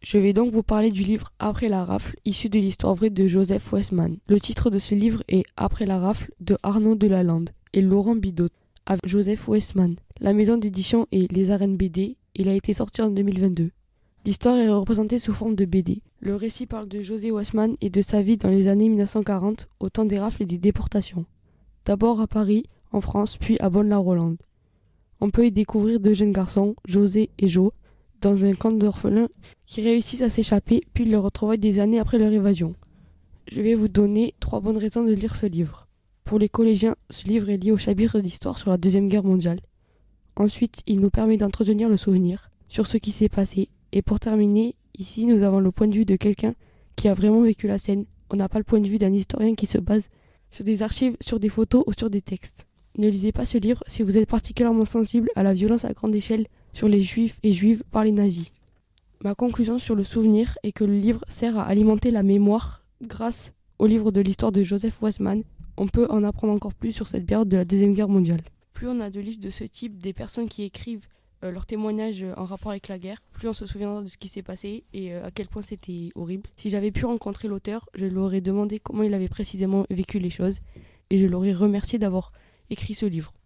Je vais donc vous parler du livre Après la rafle, issu de l'histoire vraie de Joseph Westman. Le titre de ce livre est Après la rafle de Arnaud Delalande et Laurent Bidot, avec Joseph Westman. La maison d'édition est Les Arènes BD. Il a été sorti en 2022. L'histoire est représentée sous forme de BD. Le récit parle de José Westman et de sa vie dans les années 1940, au temps des rafles et des déportations. D'abord à Paris, en France, puis à Bonne-la-Rolande. On peut y découvrir deux jeunes garçons, José et Jo, dans un camp d'orphelins qui réussissent à s'échapper, puis le retrouvaillent des années après leur évasion. Je vais vous donner 3 bonnes raisons de lire ce livre. Pour les collégiens, ce livre est lié au chapitre d'histoire sur la Deuxième Guerre mondiale. Ensuite, il nous permet d'entretenir le souvenir sur ce qui s'est passé. Et pour terminer, ici nous avons le point de vue de quelqu'un qui a vraiment vécu la scène. On n'a pas le point de vue d'un historien qui se base sur des archives, sur des photos ou sur des textes. Ne lisez pas ce livre si vous êtes particulièrement sensible à la violence à grande échelle sur les juifs et juives par les nazis. Ma conclusion sur le souvenir est que le livre sert à alimenter la mémoire. Grâce au livre de l'histoire de Joseph Westman, on peut en apprendre encore plus sur cette période de la Deuxième Guerre mondiale. Plus on a de livres de ce type, des personnes qui écrivent leurs témoignages en rapport avec la guerre, plus on se souviendra de ce qui s'est passé et à quel point c'était horrible. Si j'avais pu rencontrer l'auteur, je lui aurais demandé comment il avait précisément vécu les choses et je l'aurais remercié d'avoir écrit ce livre.